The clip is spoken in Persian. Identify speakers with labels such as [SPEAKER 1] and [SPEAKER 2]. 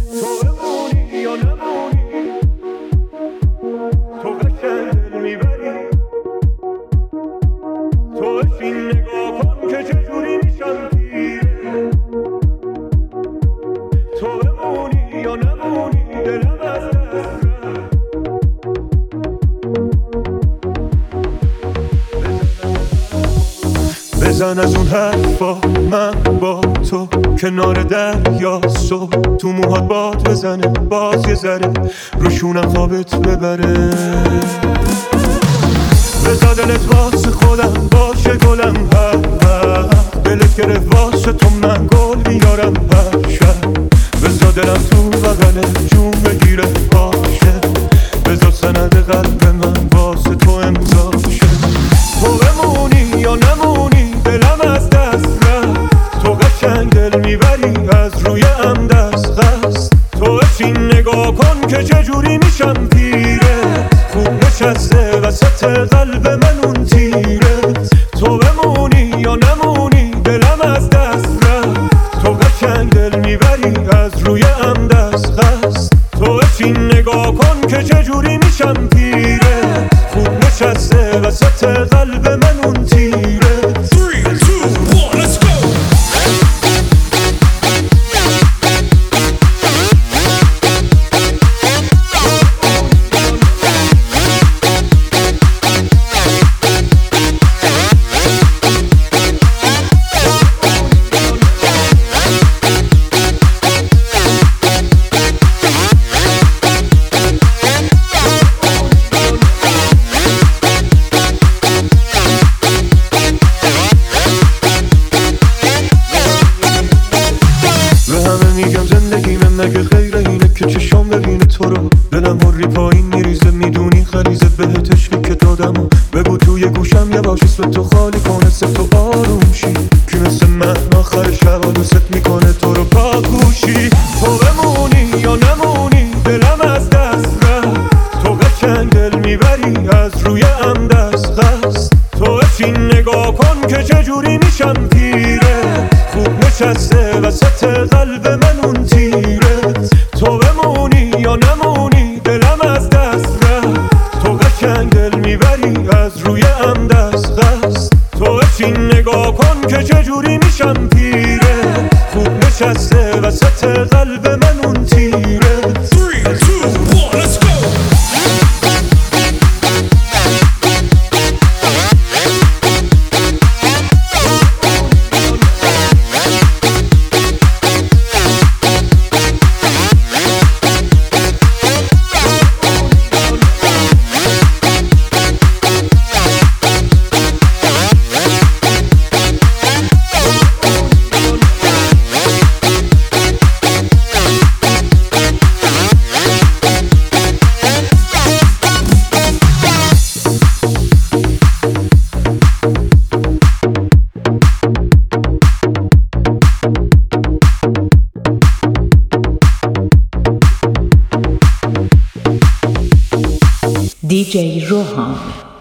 [SPEAKER 1] تو بمونی یا نمونی، تو قشنگ دل میبری، تو بشین نگاه کن که چجوری میشم پیره. تو بمونی یا نمونی دلم از دست رفت. بزن از اون حرفا من با تو کنار دریا، صبح تو موهات باد بزنه، باز یه ذره روشونم خوابت ببره. بذار دلت واسه خودم باشه گلم، هر وقت دلت گرفت واسه تو من گل بیارم هر شب. بذار دلم تو بغلت جون بگیره باشه، بذار سند قلب من واسه تو امضا شه. تو بمونی یا نمونی دلم از دست رفت، تو قشنگ دل میبری از روی هم دست خست. تو بشین نگاه کن که چجوری میشم پیره، خوب نشسته وسط قلب من اون تیرت. تو بمونی یا نمونی دلم از دست رفت، تو قشنگ دل میبری از روی هم دست خست. تو بشین نگاه کن که چجوری میشم پیره، خوب نشسته وسط قلب من اون تیرت. میگم زندگی من مگه خیره اینه که چشام ببینه تو رو، دلم هری پایین میریزه میدونی خلیزه بهت عشقی که دادم و بگو توی گوشم یه باش اسم تو خالی کنه سه تو آروم شی، که مثل من آخر شب دوست میکنه تو رو پاگوشی. تو بمونی یا نمونی دلم از دست رفت، تو قشنگ دل میبری از روی هم دست خست. تو بشین نگاه کن که چجوری میشم پیره، خوب نشسته وسط قلب من اون تیرت. تو بمونی یا نمونی دلم از دست رفت، تو قشنگ دل میبری از روی هم دست خست. تو بشین نگاه کن که چجوری میشم پیره، خوب نشسته وسط قلب من اون تیرت.
[SPEAKER 2] DJ Rohan.